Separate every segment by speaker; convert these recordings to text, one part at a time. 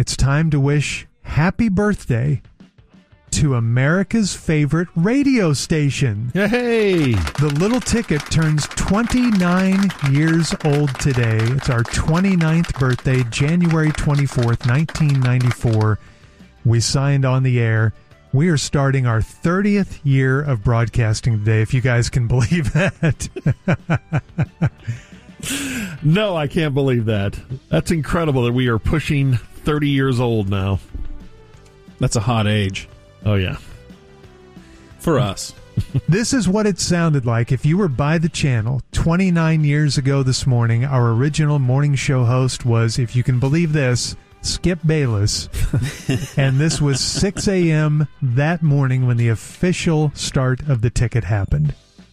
Speaker 1: it's time to wish happy birthday to America's favorite radio station.
Speaker 2: Hey!
Speaker 1: The Little Ticket turns 29 years old today. It's our 29th birthday, January 24th, 1994. We signed on the air. We are starting our 30th year of broadcasting today, if you guys can believe that.
Speaker 2: No, I can't believe that. That's incredible that we are pushing 30 years old now.
Speaker 3: That's a hot age.
Speaker 2: Oh, yeah.
Speaker 3: For us.
Speaker 1: This is what it sounded like if you were by the channel 29 years ago this morning. Our original morning show host was, if you can believe this, Skip Bayless. And this was 6 a.m. that morning when the official start of the Ticket happened.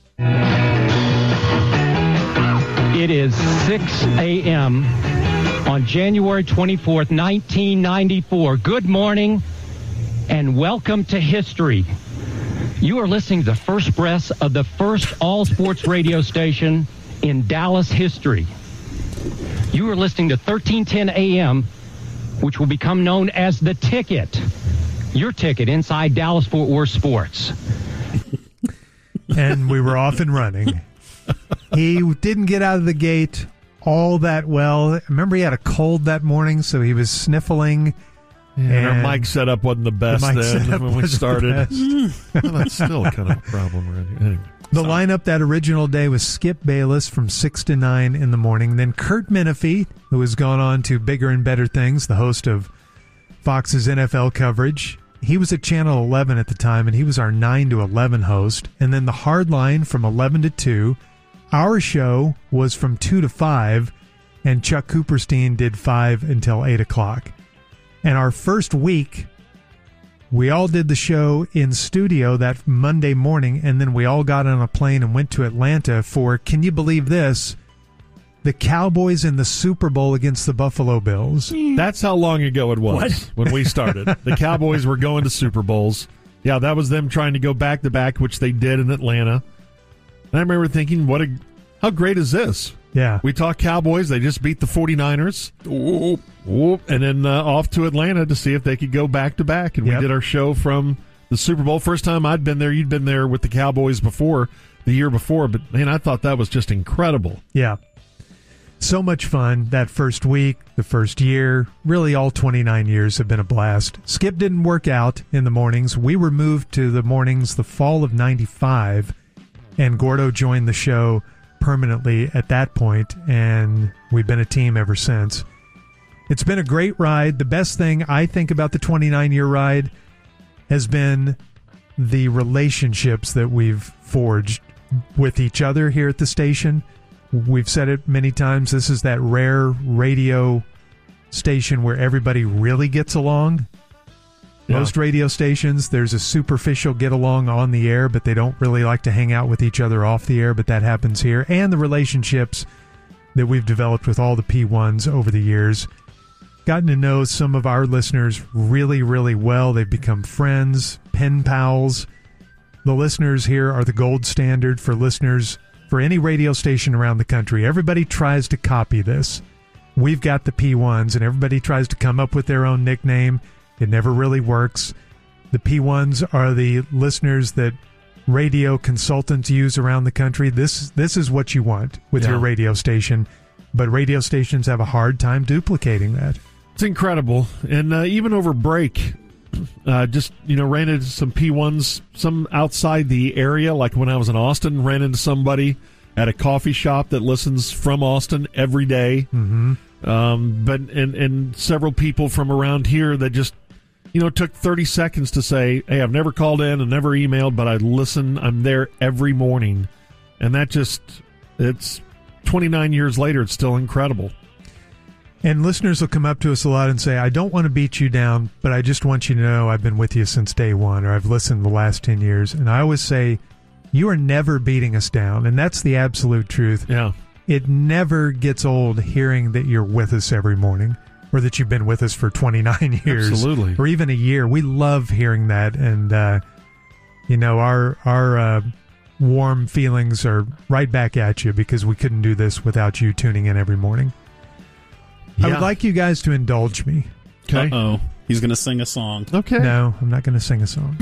Speaker 4: It is 6 a.m. on January 24th, 1994. Good morning and welcome to history. You are listening to the first breath of the first all-sports radio station in Dallas history. You are listening to 1310 a.m., which will become known as The Ticket. Your ticket inside Dallas-Fort Worth sports.
Speaker 1: And we were off and running. He didn't get out of the gate all that well. Remember, he had a cold that morning, so he was sniffling.
Speaker 2: And our mic setup wasn't the best then when we started.
Speaker 1: Well,
Speaker 2: that's still kind of a problem right here. Anyway.
Speaker 1: The lineup that original day was Skip Bayless from 6 to 9 in the morning. Then Kurt Menefee, who has gone on to bigger and better things, the host of Fox's NFL coverage. He was at Channel 11 at the time, and he was our 9 to 11 host. And then the hard line from 11 to 2. Our show was from 2 to 5, and Chuck Cooperstein did 5 until 8 o'clock. And our first week, we all did the show in studio that Monday morning, and then we all got on a plane and went to Atlanta for, can you believe this, the Cowboys in the Super Bowl against the Buffalo Bills.
Speaker 2: That's how long ago it was when we started. The Cowboys were going to Super Bowls. Yeah, that was them trying to go back-to-back, which they did in Atlanta. And I remember thinking, how great is this?
Speaker 1: Yeah.
Speaker 2: We talk Cowboys. They just beat the 49ers. And then off to Atlanta to see if they could go back-to-back. And we did our show from the Super Bowl. First time I'd been there. You'd been there with the Cowboys before, the year before. But, man, I thought that was just incredible.
Speaker 1: Yeah. So much fun that first week, the first year. Really, all 29 years have been a blast. Skip didn't work out in the mornings. We were moved to the mornings the fall of 95, and Gordo joined the show permanently at that point, and we've been a team ever since. It's been a great ride. The best thing I think about the 29-year ride has been the relationships that we've forged with each other here at the station. We've said it many times. This is that rare radio station where everybody really gets along. Yeah. Most radio stations, there's a superficial get along on the air, but they don't really like to hang out with each other off the air, but that happens here. And the relationships that we've developed with all the P1s over the years. Gotten to know some of our listeners really, really well. They've become friends, pen pals. The listeners here are the gold standard for listeners for any radio station around the country. Everybody tries to copy this. We've got the P1s, and everybody tries to come up with their own nickname. It never really works. The P1s are the listeners that radio consultants use around the country. This is what you want with your radio station, but radio stations have a hard time duplicating that.
Speaker 2: It's incredible. And even over break, just, ran into some P1s, some outside the area, like when I was in Austin, ran into somebody at a coffee shop that listens from Austin every day.
Speaker 1: Mm-hmm.
Speaker 2: But and several people from around here that just, took 30 seconds to say, hey, I've never called in and never emailed, but I listen. I'm there every morning. And that it's 29 years later, it's still incredible.
Speaker 1: And listeners will come up to us a lot and say, I don't want to beat you down, but I just want you to know I've been with you since day one, or I've listened the last 10 years. And I always say, you are never beating us down. And that's the absolute truth.
Speaker 2: Yeah.
Speaker 1: It never gets old hearing that you're with us every morning, or that you've been with us for 29 years.
Speaker 2: Absolutely.
Speaker 1: Or even a year. We love hearing that. And, our warm feelings are right back at you, because we couldn't do this without you tuning in every morning. Yeah. I would like you guys to indulge me
Speaker 2: Okay.
Speaker 3: Uh-oh. He's going to sing a song.
Speaker 2: Okay.
Speaker 1: No, I'm not going to sing a song.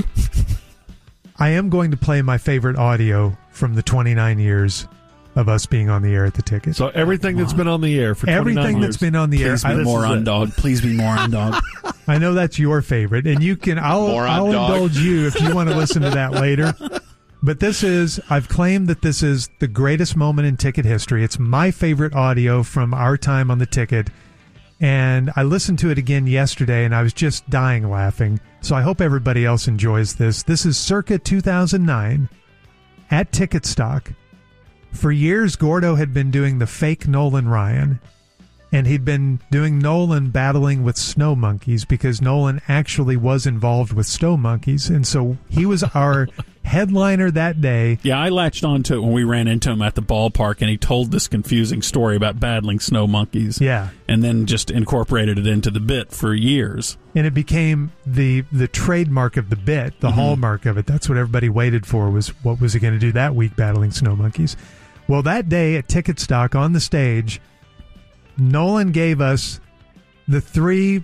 Speaker 1: I am going to play my favorite audio from the 29 years of us being on the air at the Ticket.
Speaker 2: So everything that's been on the air for 29
Speaker 1: Everything
Speaker 2: years.
Speaker 1: that's been on the air.
Speaker 3: Please be more on dog. Please be more on dog.
Speaker 1: I know that's your favorite, and you can. I'll indulge you if you want to listen to that later. But I've claimed that this is the greatest moment in Ticket history. It's my favorite audio from our time on the Ticket. And I listened to it again yesterday, and I was just dying laughing. So I hope everybody else enjoys this. This is circa 2009 at Ticket Stock. For years, Gordo had been doing the fake Nolan Ryan. And he'd been doing Nolan battling with snow monkeys because Nolan actually was involved with snow monkeys. And so he was our headliner that day.
Speaker 3: Yeah, I latched onto it when we ran into him at the ballpark, and he told this confusing story about battling snow monkeys.
Speaker 1: Yeah.
Speaker 3: And then just incorporated it into the bit for years.
Speaker 1: And it became the trademark of the bit, the hallmark of it. That's what everybody waited for, was what was he going to do that week battling snow monkeys. Well, that day at Ticket Stock on the stage, Nolan gave us the three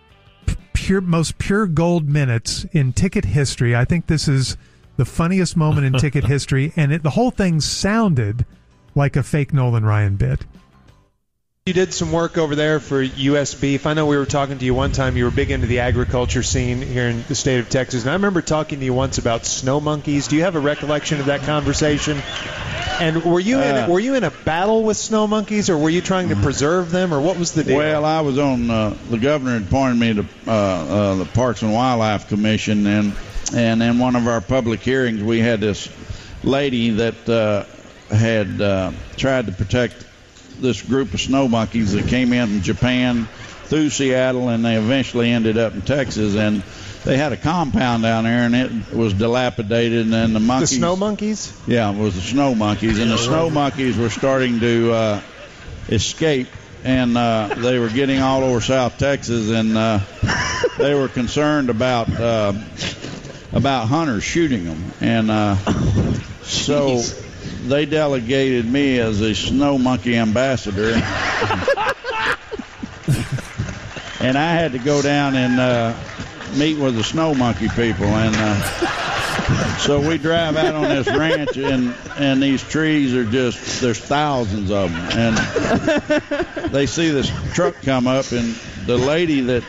Speaker 1: most pure gold minutes in Ticket history. I think this is the funniest moment in Ticket history, and the whole thing sounded like a fake Nolan Ryan bit.
Speaker 5: You did some work over there for US Beef. I know we were talking to you one time. You were big into the agriculture scene here in the state of Texas, and I remember talking to you once about snow monkeys. Do you have a recollection of that conversation? And were you in a battle with snow monkeys, or were you trying to preserve them, or what was the deal?
Speaker 6: Well, I was on the governor had appointed me to the Parks and Wildlife Commission, and in one of our public hearings, we had this lady that had tried to protect this group of snow monkeys that came in from Japan through Seattle, and they eventually ended up in Texas, and they had a compound down there, and it was dilapidated, and the monkeys...
Speaker 5: The snow monkeys?
Speaker 6: Yeah, it was the snow monkeys, and the snow monkeys were starting to escape, and they were getting all over South Texas, and they were concerned about hunters shooting them, and so they delegated me as a snow monkey ambassador, and I had to go down and meet with the snow monkey people, and so we drive out on this ranch, and these trees are just, there's thousands of them, and they see this truck come up, and the lady that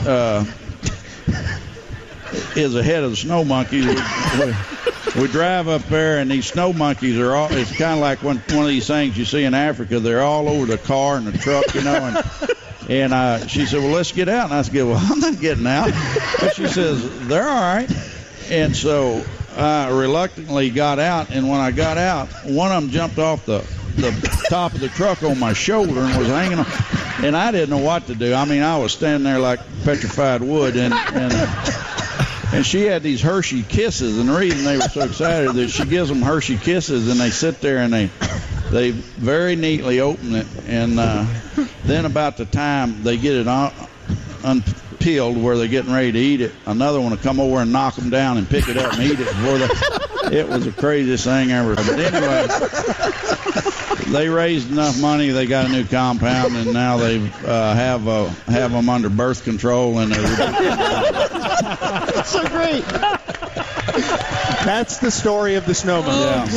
Speaker 6: is ahead of the snow monkeys, we drive up there, and these snow monkeys are all, it's kind of like one of these things you see in Africa. They're all over the car and the truck, you know, and she said, well, let's get out. And I said, well, I'm not getting out. But she says, they're all right. And so I reluctantly got out, and when I got out, one of them jumped off the top of the truck on my shoulder and was hanging on. And I didn't know what to do. I mean, I was standing there like petrified wood, and she had these Hershey Kisses, and the reason they were so excited is she gives them Hershey Kisses, and they sit there and they very neatly open it, and then about the time they get it unpeeled where they're getting ready to eat it, another one will come over and knock them down and pick it up and eat it before it was the craziest thing ever. But anyway, they raised enough money, they got a new compound, and now they have them under birth control, and
Speaker 5: That's so great. That's the story of the snow monkey.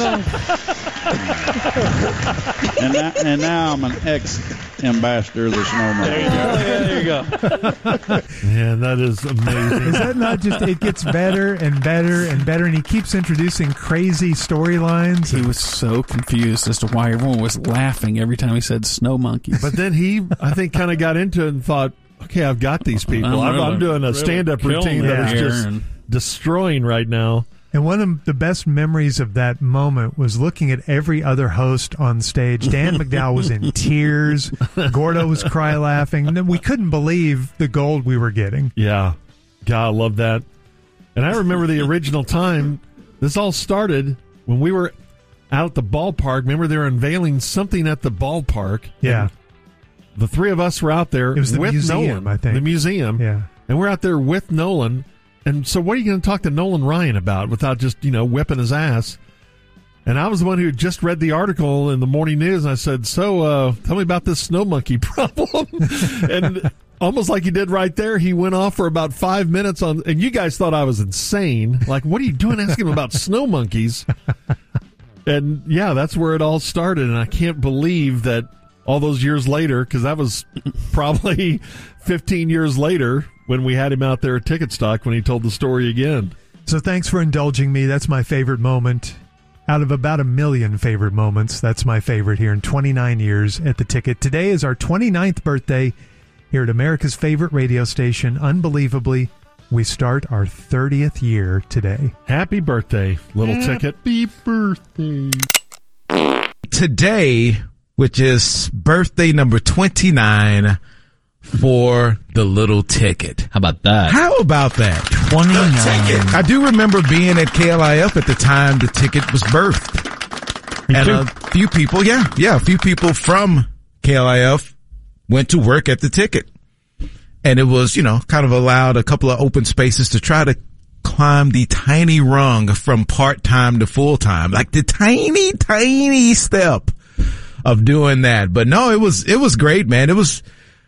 Speaker 6: Yeah. And now I'm an ex-ambassador of the snow monkey.
Speaker 5: There you go.
Speaker 2: Man, that is amazing.
Speaker 1: Is that not just, it gets better and better and better, and he keeps introducing crazy storylines.
Speaker 3: He was so confused as to why everyone was laughing every time he said snow monkeys.
Speaker 2: But then he, I think, kind of got into it and thought, okay, I've got these people. I'm doing a stand-up routine that is just destroying right now.
Speaker 1: And one of the best memories of that moment was looking at every other host on stage. Dan McDowell was in tears. Gordo was cry-laughing. We couldn't believe the gold we were getting.
Speaker 2: Yeah. God, I love that. And I remember the original time. This all started when we were out at the ballpark. Remember, they were unveiling something at the ballpark.
Speaker 1: Yeah.
Speaker 2: The three of us were out there.
Speaker 1: It was the
Speaker 2: with
Speaker 1: museum,
Speaker 2: Nolan,
Speaker 1: I think.
Speaker 2: The museum.
Speaker 1: Yeah.
Speaker 2: And we're out there with Nolan. And so what are you going to talk to Nolan Ryan about without just, whipping his ass? And I was the one who just read the article in the morning news, and I said, so tell me about this snow monkey problem. And almost like he did right there. He went off for about 5 minutes on, and you guys thought I was insane. Like, what are you doing asking him about snow monkeys? And yeah, that's where it all started. And I can't believe that all those years later, because that was probably 15 years later when we had him out there at Ticket Stock when he told the story again.
Speaker 1: So thanks for indulging me. That's my favorite moment. Out of about 1 million favorite moments, that's my favorite here in 29 years at the Ticket. Today is our 29th birthday here at America's favorite radio station. Unbelievably, we start our 30th year today.
Speaker 2: Happy birthday, Little Ticket.
Speaker 1: Happy birthday.
Speaker 7: Today, which is birthday number 29 for the Little Ticket.
Speaker 8: How about that?
Speaker 7: How about that? 29. I do remember being at KLIF at the time the Ticket was birthed. And a few people, a few people from KLIF went to work at the Ticket. And it was, kind of allowed a couple of open spaces to try to climb the tiny rung from part-time to full-time. Like the tiny, tiny step of doing that. But no, it was great, man. It was,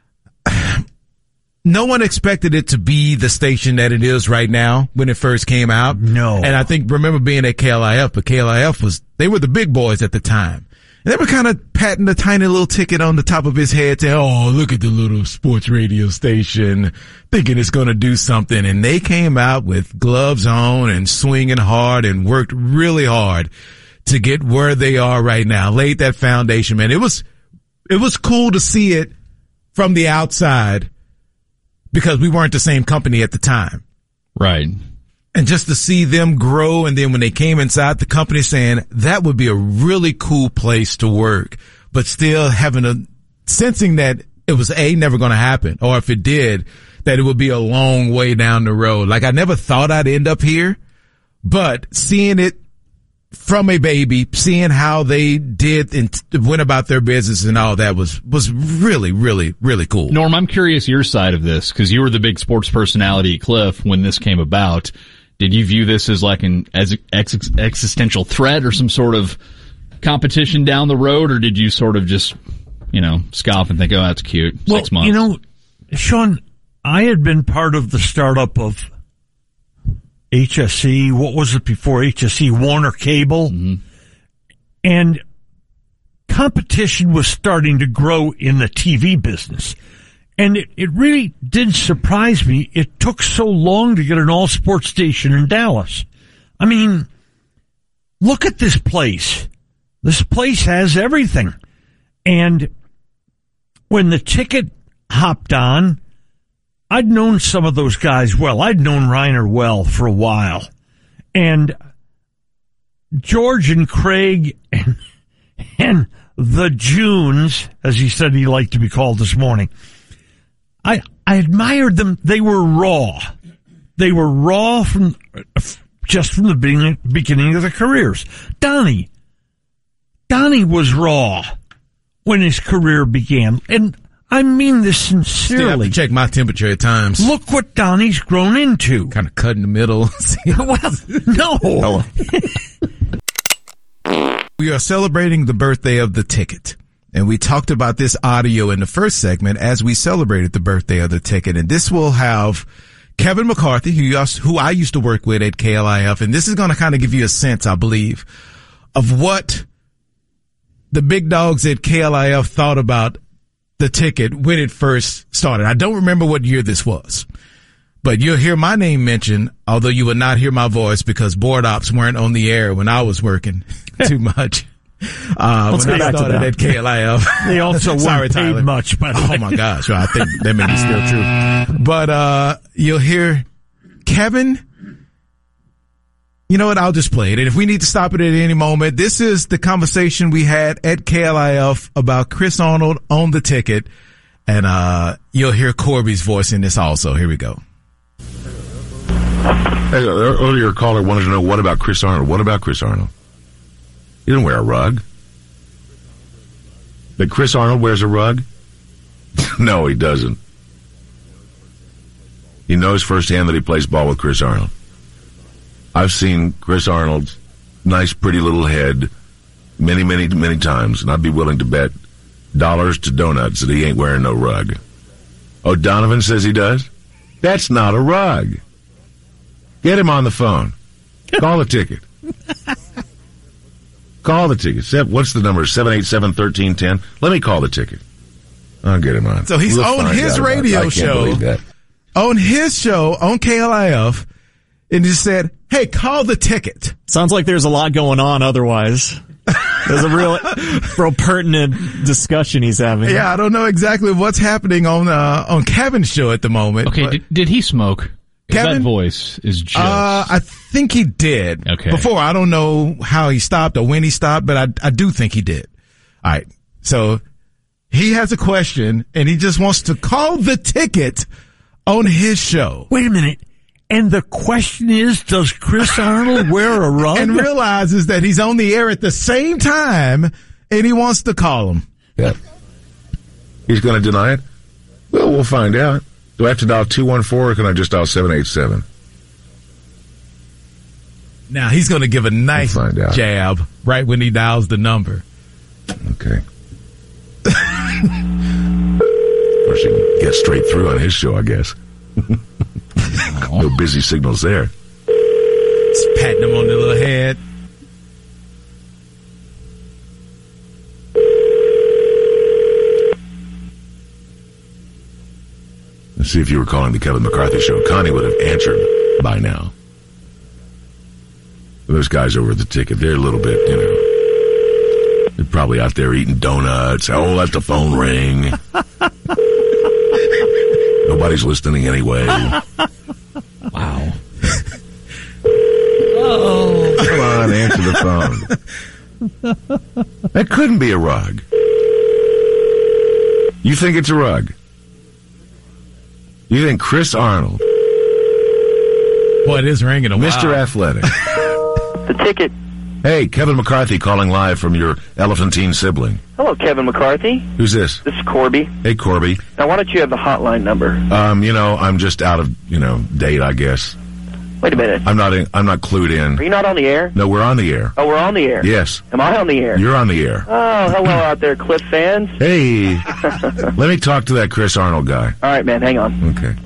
Speaker 7: no one expected it to be the station that it is right now when it first came out.
Speaker 9: No.
Speaker 7: And I remember being at KLIF, but KLIF they were the big boys at the time. And they were kind of patting the tiny little Ticket on the top of his head saying, oh, look at the little sports radio station, thinking it's going to do something. And they came out with gloves on and swinging hard and worked really hard to get where they are right now. Laid that foundation, man. It was cool to see it from the outside because we weren't the same company at the time.
Speaker 8: Right.
Speaker 7: And just to see them grow, and then when they came inside the company saying that would be a really cool place to work, but still sensing that it was never going to happen, or if it did, that it would be a long way down the road. Like I never thought I'd end up here, but seeing it from a baby, seeing how they did and went about their business and all that was really, really, really cool.
Speaker 8: Norm, I'm curious your side of this because you were the big sports personality at Cliff when this came about. Did you view this as like an existential threat or some sort of competition down the road, or did you sort of just, scoff and think, oh, that's cute, 6 months?
Speaker 9: Sean, I had been part of the startup of HSE. What was it before HSE? Warner Cable.
Speaker 8: Mm-hmm.
Speaker 9: And competition was starting to grow in the TV business. And it really did surprise me. It took so long to get an all-sports station in Dallas. I mean, look at this place. This place has everything. And when the Ticket hopped on, I'd known some of those guys well. I'd known Reiner well for a while. And George and Craig and the Junes, as he said he liked to be called this morning, I admired them. They were raw. They were raw from the beginning of their careers. Donnie was raw when his career began. And I mean this sincerely.
Speaker 7: Still have to check my temperature at times.
Speaker 9: Look what Donnie's grown into.
Speaker 7: Kind of cut in the middle.
Speaker 9: Well,
Speaker 7: no. We are celebrating the birthday of the Ticket. And we talked about this audio in the first segment as we celebrated the birthday of the Ticket. And this will have Kevin McCarthy, who I used to work with at KLIF. And this is going to kind of give you a sense, I believe, of what the big dogs at KLIF thought about the Ticket when it first started. I don't remember what year this was, but you'll hear my name mentioned, although you will not hear my voice because board ops weren't on the air when I was working too much. When I started at KLIF.
Speaker 9: They also weren't paid much, by the way.
Speaker 7: Oh my gosh. Well, I think that may be still true. But, you'll hear Kevin. You know what? I'll just play it. And if we need to stop it at any moment, this is the conversation we had at KLIF about Chris Arnold on the Ticket. And, you'll hear Corby's voice in this also. Here we go.
Speaker 10: Hey, earlier caller wanted to know what about Chris Arnold? What about Chris Arnold? He didn't wear a rug. But Chris Arnold wears a rug? No, he doesn't. He knows firsthand that he plays ball with Chris Arnold. I've seen Chris Arnold's nice, pretty little head many, many, many times, and I'd be willing to bet dollars to donuts that he ain't wearing no rug. Oh, Donovan says he does? That's not a rug. Get him on the phone. Call the ticket. Call the ticket. What's the number? 787-1310. Let me call the ticket. I'll get him on.
Speaker 7: So he's on his radio show, on his show, on KLIF, and just said, hey, call the ticket.
Speaker 11: Sounds like there's a lot going on otherwise. There's a real pertinent discussion he's having.
Speaker 7: Yeah, I don't know exactly what's happening on Kevin's show at the moment.
Speaker 8: Okay, did he smoke?
Speaker 7: Kevin?
Speaker 8: That voice is just...
Speaker 7: I think he did.
Speaker 8: Okay.
Speaker 7: Before, I don't know how he stopped or when he stopped, but I do think he did. All right. So he has a question, and he just wants to call the ticket on his show.
Speaker 9: Wait a minute. And the question is, does Chris Arnold wear a rug?
Speaker 7: And realizes that he's on the air at the same time, and he wants to call him.
Speaker 10: Yeah. He's going to deny it? Well, we'll find out. Do I have to dial 214 or can I just dial 787?
Speaker 7: Now, he's going to give a nice jab right when he dials the number.
Speaker 10: Okay. Or she can get straight through on his show, I guess. No busy signals there.
Speaker 7: Just patting him on the little head.
Speaker 10: Let's see if you were calling the Kevin McCarthy show. Connie would have answered by now. Those guys over at the ticket, they're a little bit, they're probably out there eating donuts. Oh, let the phone ring. Nobody's listening anyway.
Speaker 8: Wow.
Speaker 10: Oh. Come on, answer the phone. That couldn't be a rug. You think it's a rug? You think Chris Arnold?
Speaker 7: Boy, it is ringing a
Speaker 10: Mr.
Speaker 7: while.
Speaker 10: Athletic.
Speaker 12: The ticket.
Speaker 10: Hey, Kevin McCarthy calling live from your elephantine sibling.
Speaker 12: Hello, Kevin McCarthy.
Speaker 10: Who's this?
Speaker 12: This is Corby.
Speaker 10: Hey, Corby.
Speaker 12: Now, why don't you have the hotline number?
Speaker 10: I'm just out of, date, I guess.
Speaker 12: Wait a minute.
Speaker 10: I'm not clued in.
Speaker 12: Are you not on the air?
Speaker 10: No, we're on the air.
Speaker 12: Oh, we're on the air?
Speaker 10: Yes.
Speaker 12: Am I on the air?
Speaker 10: You're on the air.
Speaker 12: Oh, hello out there, Cliff fans.
Speaker 10: Hey. Let me talk to that Chris Arnold guy.
Speaker 12: All right, man, hang on.
Speaker 10: Okay.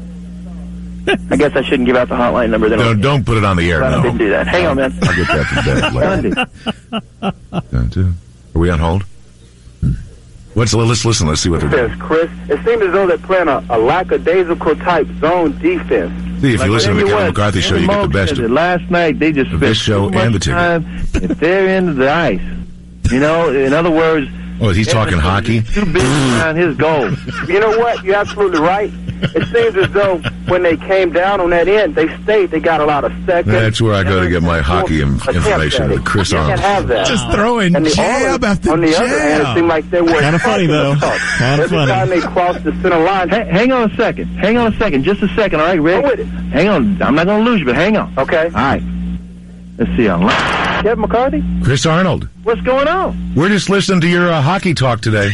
Speaker 12: I guess I shouldn't give out the hotline number.
Speaker 10: Don't put it on the air,
Speaker 12: I
Speaker 10: no.
Speaker 12: didn't do that. Hang on, man.
Speaker 10: I'll get that to bed later. Done too. Are we on hold? Let's listen. Let's see what they're doing.
Speaker 13: Chris, it seems as though they're playing a lackadaisical type zone defense.
Speaker 10: See, if you listen to the Kevin McCarthy show, you get the best of it.
Speaker 13: Last night, they just spent
Speaker 10: this show
Speaker 13: too much
Speaker 10: and the ticket.
Speaker 13: time at their end of the ice. In other words...
Speaker 10: Oh, he's talking hockey?
Speaker 13: Too busy behind his goal. You know what? You're absolutely right. It seems as though when they came down on that end, they stayed. They got a lot of seconds.
Speaker 10: That's where I go to get my hockey information with Chris Arnold.
Speaker 13: You can't have that.
Speaker 7: Just throwing jab after
Speaker 13: on the other hand, it seemed like they were
Speaker 11: kind of funny though. Kind of funny.
Speaker 13: Every time they crossed the center line.
Speaker 12: Hang on a second. Just a second, all right, Rick?
Speaker 13: Go with it.
Speaker 12: Hang on. I'm not going to lose you, but hang on.
Speaker 13: Okay.
Speaker 12: All right. Let's see.
Speaker 13: Kevin McCarthy?
Speaker 10: Chris Arnold.
Speaker 13: What's going on?
Speaker 10: We're just listening to your hockey talk today.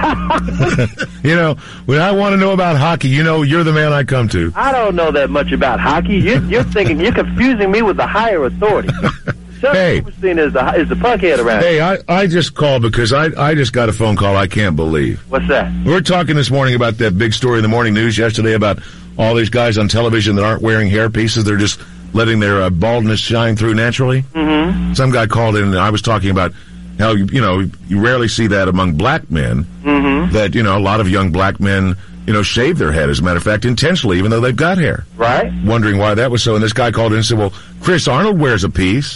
Speaker 10: When I want to know about hockey, you're the man I come to.
Speaker 12: I don't know that much about hockey. You're thinking, you're confusing me with the higher authority.
Speaker 10: Hey.
Speaker 12: Superstein is the puckhead around.
Speaker 10: Hey, I just called because I just got a phone call I can't believe.
Speaker 12: What's that?
Speaker 10: We were talking this morning about that big story in the morning news yesterday about all these guys on television that aren't wearing hair pieces. They're just letting their baldness shine through naturally.
Speaker 12: Mm-hmm.
Speaker 10: Some guy called in and I was talking about how, you rarely see that among black men.
Speaker 12: Mm-hmm.
Speaker 10: That, a lot of young black men, shave their head, as a matter of fact, intentionally, even though they've got hair.
Speaker 12: Right.
Speaker 10: Wondering why that was so. And this guy called in and said, well, Chris Arnold wears a piece.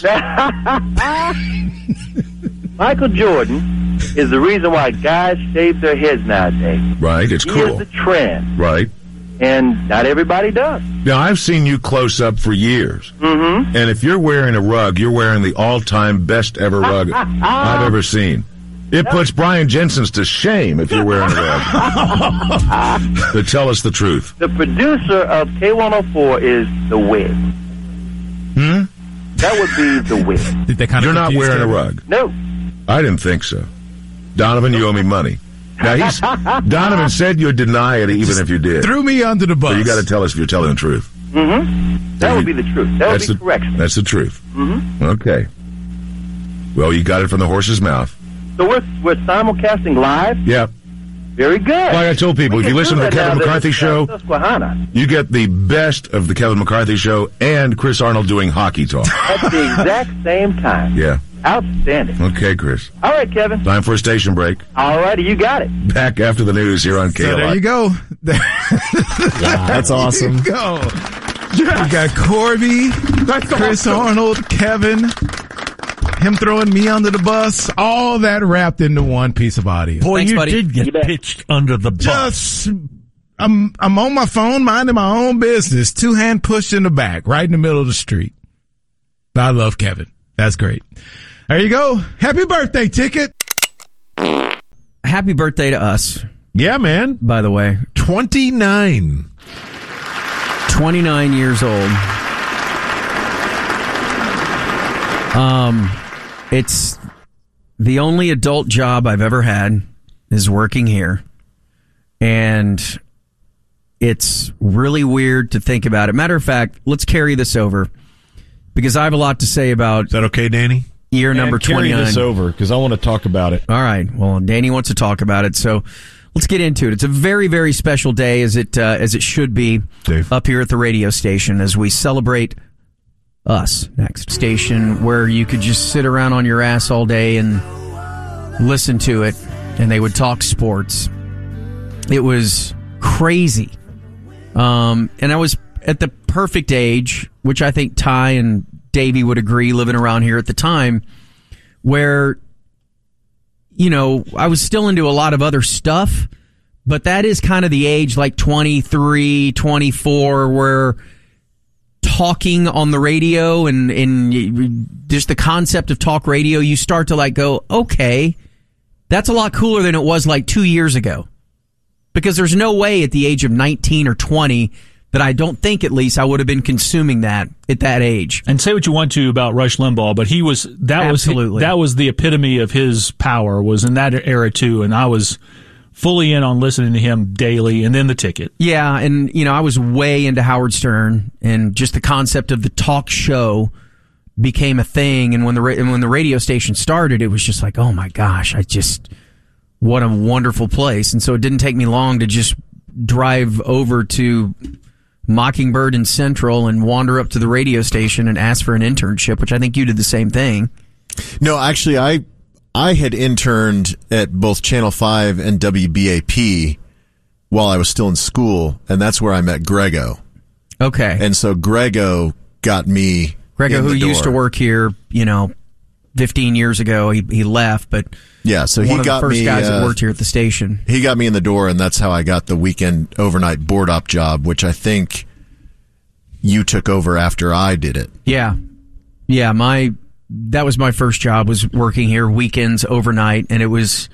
Speaker 12: Michael Jordan is the reason why guys shave their heads nowadays.
Speaker 10: Right, it's
Speaker 12: He
Speaker 10: cool.
Speaker 12: is the trend.
Speaker 10: Right.
Speaker 12: And not everybody does.
Speaker 10: Now, I've seen you close up for years.
Speaker 12: Mm-hmm.
Speaker 10: And if you're wearing a rug, you're wearing the all-time best ever rug I've ever seen. It puts Brian Jensen's to shame if you're wearing a rug. So tell us the truth.
Speaker 12: The producer of K104 is the Wiz. That would be the Wiz.
Speaker 10: You're not wearing a rug.
Speaker 12: No.
Speaker 10: I didn't think so. Donovan, you owe me money. Now, Donovan said you'd deny it even if you did.
Speaker 7: Threw me under the bus.
Speaker 10: So you got to tell us if you're telling the truth.
Speaker 12: Mm-hmm. That would be the truth. That would be correct.
Speaker 10: That's the truth.
Speaker 12: Mm-hmm.
Speaker 10: Okay. Well, you got it from the horse's mouth.
Speaker 12: So we're simulcasting live?
Speaker 10: Yep.
Speaker 12: Very good.
Speaker 10: Like I told people, if you listen to the Kevin McCarthy Show,
Speaker 12: Susquehanna.
Speaker 10: you get the best of the Kevin McCarthy Show and Chris Arnold doing hockey talk.
Speaker 12: At the exact same time.
Speaker 10: Yeah.
Speaker 12: Outstanding.
Speaker 10: Okay, Chris.
Speaker 12: All right, Kevin.
Speaker 10: Time for a station break.
Speaker 12: All righty, you got it.
Speaker 10: Back after the news here on KLI.
Speaker 7: So there you go.
Speaker 11: That's awesome.
Speaker 7: There you go. We got Corby, Chris Arnold, Kevin, him throwing me under the bus, all that wrapped into one piece of audio.
Speaker 9: Boy,
Speaker 14: Thanks,
Speaker 9: you
Speaker 14: buddy.
Speaker 9: did get pitched under the bus.
Speaker 7: Just, I'm on my phone minding my own business, two-hand pushed in the back, right in the middle of the street. I love Kevin. That's great. There you go. Happy birthday, Ticket.
Speaker 14: Happy birthday to us,
Speaker 2: Yeah, man.
Speaker 14: by the way.
Speaker 2: 29.
Speaker 14: 29 years old. It's the only adult job I've ever had is working here. And it's really weird to think about it. Matter of fact, let's carry this over because I have a lot to say about.
Speaker 2: Is that okay, Danny?
Speaker 14: Year number
Speaker 11: Carry
Speaker 14: 29.
Speaker 11: this over because I want to talk about it.
Speaker 14: All right. Well, Danny wants to talk about it, so let's get into it. It's a very, very special day, as it should be,
Speaker 2: Dave.
Speaker 14: up here at the radio station as we celebrate us next station, where you could just sit around on your ass all day and listen to it, and they would talk sports. It was crazy, and I was at the perfect age, which I think Ty and Davey would agree, living around here at the time, where, you know, I was still into a lot of other stuff, but that is kind of the age, like 23, 24, where talking on the radio and just the concept of talk radio, you start to like go, okay, that's a lot cooler than it was like 2 years ago. Because there's no way at the age of 19 or 20 that I don't think, at least, I would have been consuming that at that age.
Speaker 3: And say what you want to about Rush Limbaugh, but that was the epitome of his power, was in that era too, and I was fully in on listening to him daily, and then the Ticket.
Speaker 14: Yeah, and you know, I was way into Howard Stern, and just the concept of the talk show became a thing. And when the radio station started, it was just like, oh my gosh, what a wonderful place. And so it didn't take me long to just drive over to Mockingbird and Central and wander up to the radio station and ask for an internship, which I think you did the same thing.
Speaker 15: No, actually, I had interned at both Channel 5 and WBAP while I was still in school, and that's where I met Grego.
Speaker 14: Okay.
Speaker 15: And so Grego got me
Speaker 14: Grego,
Speaker 15: in the
Speaker 14: who
Speaker 15: door.
Speaker 14: used to work here, 15 years ago, he left, but
Speaker 15: yeah, so he
Speaker 14: one of
Speaker 15: got
Speaker 14: the first
Speaker 15: me,
Speaker 14: guys that worked here at the station.
Speaker 15: He got me in the door, and that's how I got the weekend overnight board op job, which I think you took over after I did it.
Speaker 14: Yeah. That was my first job, was working here weekends overnight, and it was,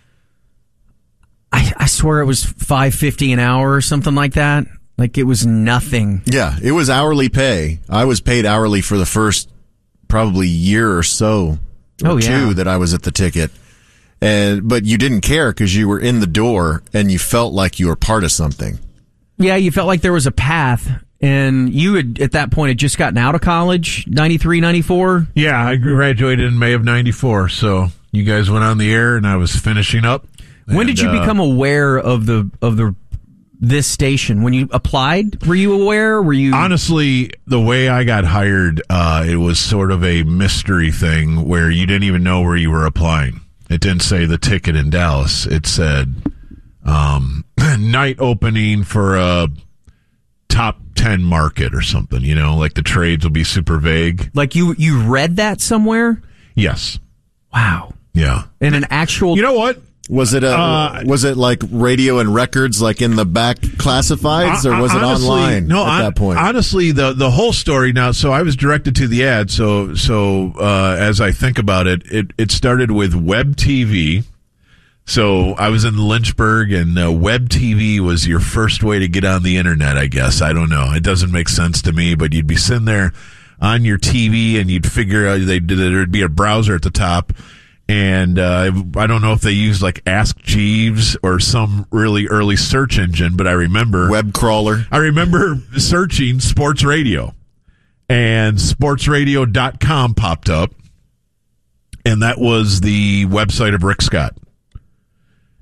Speaker 14: I swear it was $5.50 an hour or something like that. Like, it was nothing.
Speaker 15: Yeah, it was hourly pay. I was paid hourly for the first probably year or so, or two that I was at the Ticket. But you didn't care because you were in the door and you felt like you were part of something.
Speaker 14: Yeah, you felt like there was a path. And you had, at that point, had just gotten out of college, 93, 94?
Speaker 2: Yeah, I graduated in May of 94, so you guys went on the air and I was finishing up.
Speaker 14: When did you become aware of this station? When you applied, were you aware? Were you
Speaker 2: honestly, the way I got hired, it was sort of a mystery thing where you didn't even know where you were applying. It didn't say the Ticket in Dallas. It said night opening for a top 10 market or something, like the trades will be super vague.
Speaker 14: Like you read that somewhere?
Speaker 2: Yes.
Speaker 14: Wow.
Speaker 2: Yeah.
Speaker 14: In an actual...
Speaker 2: You know what?
Speaker 15: Was it was it like radio and records, like in the back classifieds, or was it
Speaker 2: honestly,
Speaker 15: online at that point?
Speaker 2: Honestly, the whole story now. So I was directed to the ad. So as I think about it, it started with web TV. So I was in Lynchburg, and web TV was your first way to get on the internet, I guess. I don't know. It doesn't make sense to me, but you'd be sitting there on your TV, and you'd figure out there'd be a browser at the top. And I don't know if they used like Ask Jeeves or some really early search engine, but I remember
Speaker 15: web crawler.
Speaker 2: I remember searching sports radio, and sportsradio.com popped up, and that was the website of Rick Scott.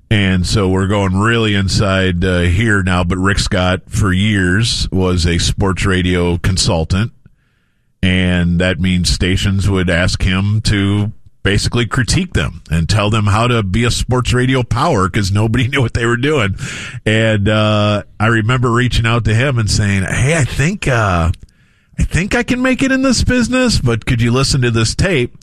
Speaker 16: And so we're going really inside here now. But Rick Scott, for years, was a sports radio consultant. And that means stations would ask him to basically critique them and tell them how to be a sports radio power because nobody knew what they were doing. And I remember reaching out to him and saying, hey, I think I can make it in this business, but could you listen to this tape?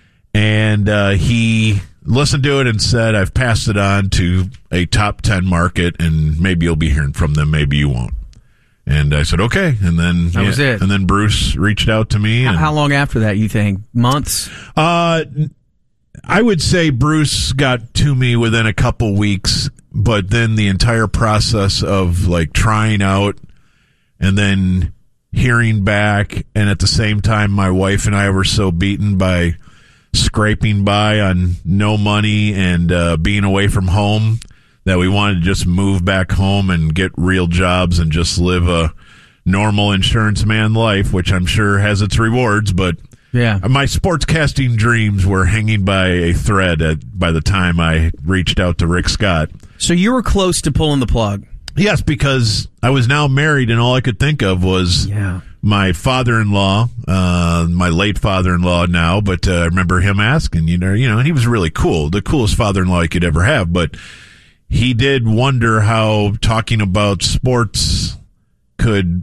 Speaker 16: And he listened to it and said, I've passed it on to a top 10 market, and maybe you'll be hearing from them, maybe you won't. And I said, okay. And then
Speaker 14: that was it.
Speaker 16: And then Bruce reached out to me.
Speaker 14: How long after that, you think? Months?
Speaker 16: I would say Bruce got to me within a couple weeks, but then the entire process of like trying out and then hearing back, and at the same time, my wife and I were so beaten by scraping by on no money and being away from home that we wanted to just move back home and get real jobs and just live a normal insurance man life, which I'm sure has its rewards. But
Speaker 14: yeah,
Speaker 16: my sportscasting dreams were hanging by a thread by the time I reached out to Rick Scott.
Speaker 14: So you were close to pulling the plug.
Speaker 16: Yes, because I was now married, and all I could think of was my father-in-law, my late father-in-law now. But I remember him asking, and he was really cool, the coolest father-in-law you could ever have. But he did wonder how talking about sports could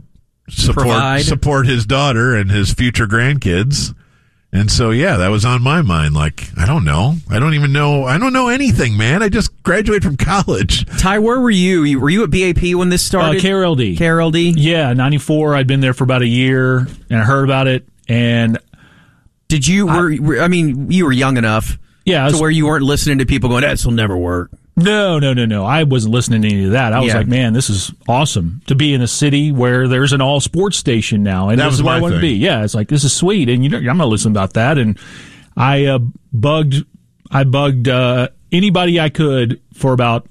Speaker 16: support his daughter and his future grandkids. And so, yeah, that was on my mind. Like, I don't know. I don't know anything, man. I just graduated from college.
Speaker 14: Ty, where were you? Were you at BAP when this started?
Speaker 3: KRLD.
Speaker 14: KRLD?
Speaker 3: Yeah, 94. I'd been there for about a year, and I heard about it. And
Speaker 14: did you, you were young enough to where you weren't listening to people going, this will never work.
Speaker 3: No. I wasn't listening to any of that. I was like, man, this is awesome to be in a city where there's an all sports station now, and this is where I want to be. Yeah, it's like, this is sweet, and I'm not listening about that. And I bugged anybody I could for about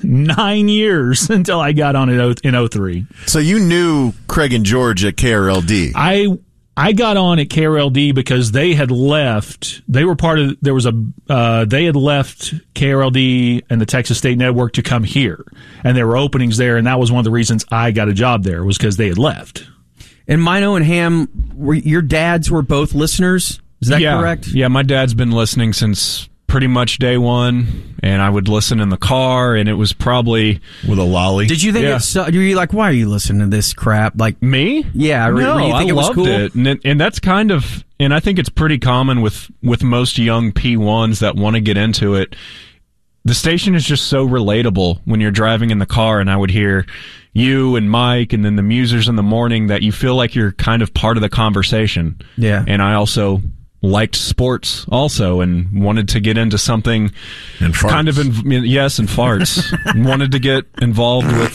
Speaker 3: 9 years until I got on it in 03.
Speaker 15: So you knew Craig and George at KRLD.
Speaker 3: I got on at KRLD because they had left. They were part of. They had left KRLD and the Texas State Network to come here, and there were openings there, and that was one of the reasons I got a job there, was because they had left.
Speaker 14: And Mino and Ham, your dads were both listeners. Is that correct?
Speaker 11: Yeah, my dad's been listening since pretty much day one, and I would listen in the car, and it was probably
Speaker 16: with a lolly.
Speaker 14: Did you think were you like, why are you listening to this crap? Like
Speaker 11: me?
Speaker 14: Yeah,
Speaker 11: no,
Speaker 14: you think
Speaker 11: I
Speaker 14: was
Speaker 11: loved
Speaker 14: cool?
Speaker 11: it, and that's kind of, and I think it's pretty common with most young P1s that want to get into it. The station is just so relatable when you're driving in the car, and I would hear you and Mike and then the Musers in the morning that you feel like you're kind of part of the conversation.
Speaker 14: Yeah,
Speaker 11: and I also liked sports also and wanted to get into something
Speaker 16: and farts.
Speaker 11: Kind of and farts. Wanted to get involved with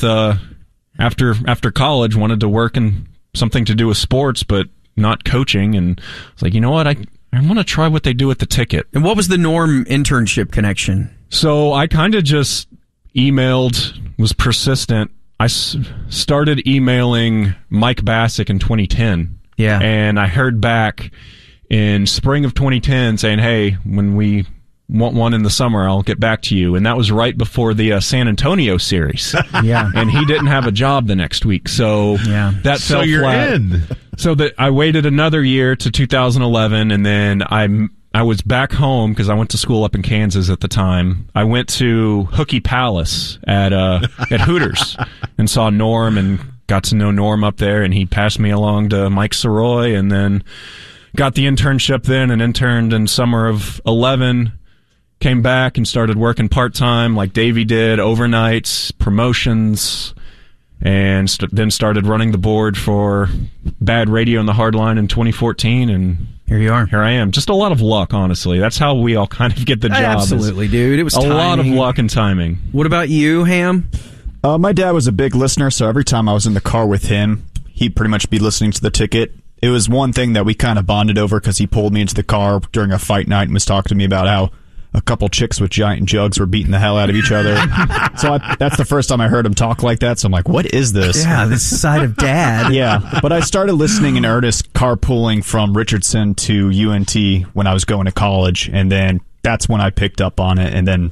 Speaker 11: after college, wanted to work in something to do with sports but not coaching, and it's like, you know what, I want to try what they do at the Ticket.
Speaker 14: And what was the Norm internship connection?
Speaker 11: So I kind of just emailed, was persistent. I started emailing Mike Bassick in 2010.
Speaker 14: Yeah.
Speaker 11: And I heard back in spring of 2010 saying, hey, when we want one in the summer, I'll get back to you. And that was right before the San Antonio series.
Speaker 14: Yeah.
Speaker 11: And he didn't have a job the next week. So that fell
Speaker 16: you're
Speaker 11: flat.
Speaker 16: In.
Speaker 11: So that I waited another year to 2011, and then I was back home because I went to school up in Kansas at the time. I went to Hookie Palace at Hooters and saw Norm and got to know Norm up there, and he passed me along to Mike Soroy, and then got the internship then and interned in summer of 11, came back and started working part-time like Davey did, overnights, promotions, and then started running the board for Bad Radio in the Hardline in 2014, and
Speaker 14: here you are.
Speaker 11: Here I am. Just a lot of luck, honestly. That's how we all kind of get the job.
Speaker 14: Absolutely, dude. It was
Speaker 11: a lot of luck and timing.
Speaker 14: What about you, Ham?
Speaker 17: My dad was a big listener, so every time I was in the car with him, he'd pretty much be listening to the Ticket. It was one thing that we kind of bonded over because he pulled me into the car during a fight night and was talking to me about how a couple chicks with giant jugs were beating the hell out of each other. So that's the first time I heard him talk like that. So I'm like, what is this?
Speaker 14: Yeah, this side of dad.
Speaker 17: Yeah, but I started listening in earnest carpooling from Richardson to UNT when I was going to college, and then that's when I picked up on it, and then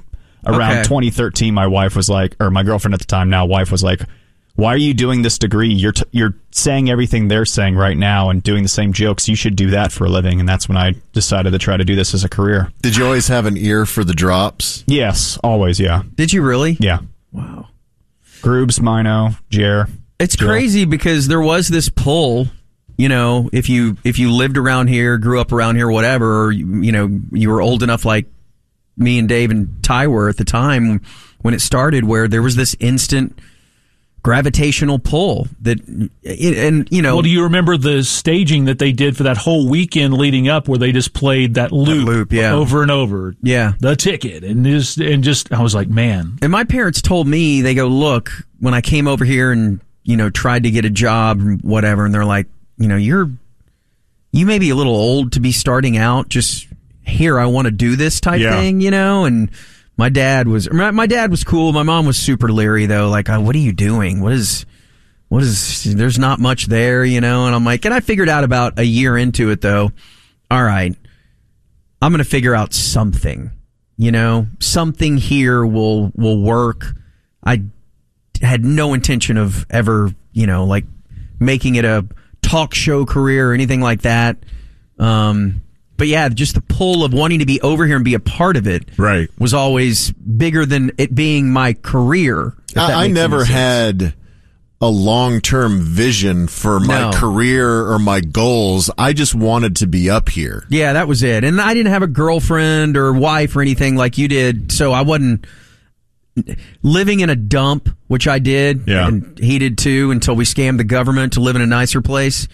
Speaker 17: around 2013, my wife was like, or my girlfriend at the time, now wife was like, why are you doing this degree? You're saying everything they're saying right now and doing the same jokes. You should do that for a living. And that's when I decided to try to do this as a career.
Speaker 15: Did you always have an ear for the drops?
Speaker 17: Yes, always, yeah.
Speaker 14: Did you really?
Speaker 17: Yeah.
Speaker 14: Wow.
Speaker 17: Groobs, Mino, Jer.
Speaker 14: It's crazy because there was this pull, you know, if you lived around here, grew up around here, whatever, or, you know, you were old enough like me and Dave and Ty were at the time when it started, where there was this instant gravitational pull and you know.
Speaker 3: Well, do you remember the staging that they did for that whole weekend leading up, where they just played that loop over and over?
Speaker 14: Yeah,
Speaker 3: the ticket, and just I was like, man.
Speaker 14: And my parents told me, they go, look, when I came over here and, you know, tried to get a job, whatever, and they're like, you know, you may be a little old to be starting out. Just here, I want to do this type thing, you know, and. My dad was cool. My mom was super leery though. Like, what are you doing? What is, there's not much there, you know? And I'm like, and I figured out about a year into it though. All right, I'm going to figure out something, you know, something here will work. I had no intention of ever, you know, like making it a talk show career or anything like that. But yeah, just the pull of wanting to be over here and be a part of it was always bigger than it being my career.
Speaker 15: I never had a long-term vision for my career or my goals. I just wanted to be up here.
Speaker 14: Yeah, that was it. And I didn't have a girlfriend or wife or anything like you did, so I wasn't living in a dump, which I did, and he did too, until we scammed the government to live in a nicer place.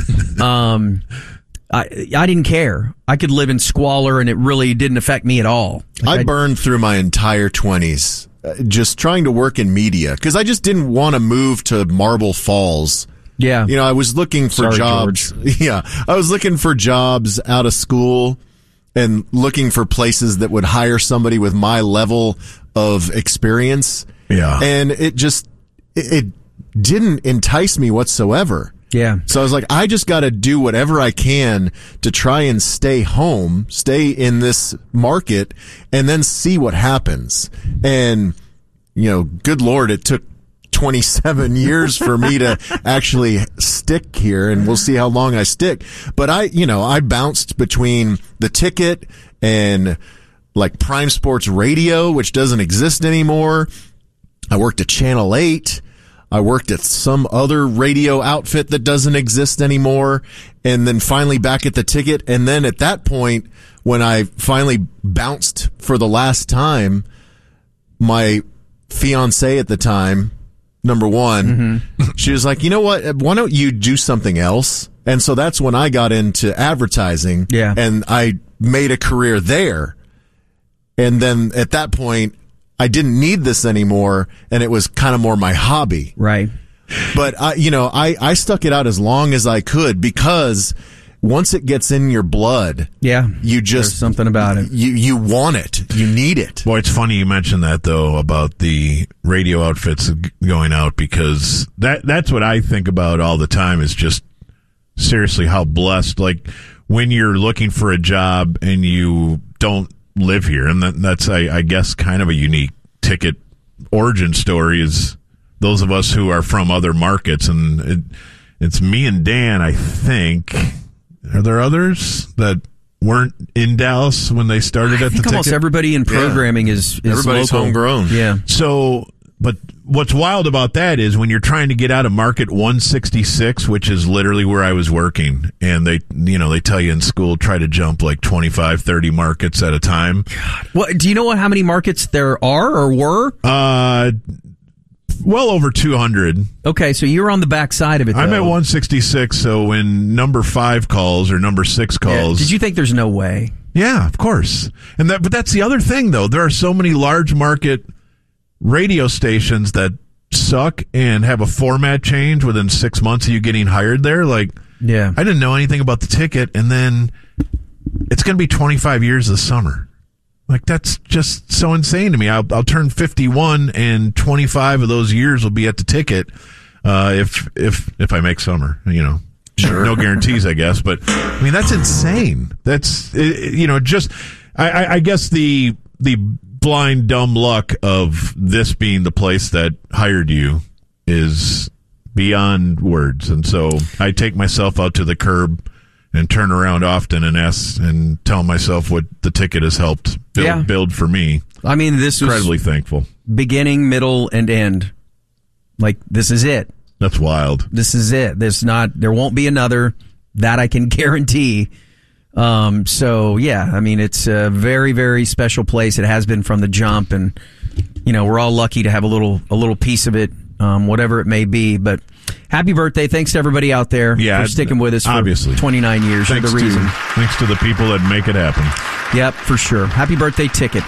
Speaker 14: I didn't care. I could live in squalor, and it really didn't affect me at all.
Speaker 15: I burned through my entire 20s just trying to work in media because I just didn't want to move to Marble Falls.
Speaker 14: Yeah.
Speaker 15: You know, I was looking for jobs. George. Yeah. I was looking for jobs out of school and looking for places that would hire somebody with my level of experience.
Speaker 16: Yeah.
Speaker 15: And it didn't entice me whatsoever.
Speaker 14: Yeah.
Speaker 15: So I was like, I just got to do whatever I can to try and stay home, stay in this market, and then see what happens. And, you know, good Lord, it took 27 years for me to actually stick here, and we'll see how long I stick. But I bounced between the ticket and like Prime Sports Radio, which doesn't exist anymore. I worked at Channel 8. I worked at some other radio outfit that doesn't exist anymore, and then finally back at the ticket. And then at that point, when I finally bounced for the last time, my fiance at the time, number one, she was like, you know what? Why don't you do something else? And so that's when I got into advertising, and I made a career there. And then at that point, I didn't need this anymore, and it was kind of more my hobby.
Speaker 14: Right.
Speaker 15: But I stuck it out as long as I could, because once it gets in your blood, you just
Speaker 14: there's something about it.
Speaker 15: You want it. You need it.
Speaker 16: Boy, it's funny you mentioned that though, about the radio outfits going out, because that's what I think about all the time, is just seriously how blessed, like when you're looking for a job and you don't live here, and that's I guess kind of a unique ticket origin story, is those of us who are from other markets, and it's me and Dan, I think. Are there others that weren't in Dallas when they started at the ticket?
Speaker 14: Almost everybody in programming is
Speaker 15: everybody's
Speaker 14: local.
Speaker 15: homegrown.
Speaker 14: Yeah.
Speaker 16: So, but what's wild about that is when you're trying to get out of Market 166, which is literally where I was working, and they tell you in school, try to jump like 25, 30 markets at a time.
Speaker 14: God. What, do you know how many markets there are or were?
Speaker 16: Well over 200.
Speaker 14: Okay, so you're on the back side of it, though.
Speaker 16: I'm at 166, so when number 5 calls or number 6 calls...
Speaker 14: Did you think there's no way?
Speaker 16: Yeah, of course. But that's the other thing, though. There are so many large market radio stations that suck and have a format change within 6 months of you getting hired there. Like, I didn't know anything about the ticket, and then it's going to be 25 years this summer. Like, that's just so insane to me. I'll turn 51, and 25 of those years will be at the ticket if I make summer, you know. Sure. No guarantees, I guess. But, I mean, that's insane. That's, just, I guess the blind, dumb luck of this being the place that hired you is beyond words. And so I take myself out to the curb and turn around often and ask and tell myself what the ticket has helped build for me.
Speaker 14: I mean, this was
Speaker 16: incredibly thankful. Beginning, middle, and end.
Speaker 14: Like, this is it.
Speaker 16: That's wild.
Speaker 14: This is it. There won't be another. That I can guarantee. So yeah, I mean, it's a very, very special place. It has been from the jump, and we're all lucky to have a little piece of it, whatever it may be. But happy birthday! Thanks to everybody out there for sticking with us for
Speaker 16: obviously
Speaker 14: 29 years.
Speaker 16: Thanks
Speaker 14: for the reason.
Speaker 16: Thanks to the people that make it happen.
Speaker 14: Yep, for sure. Happy birthday, Ticket.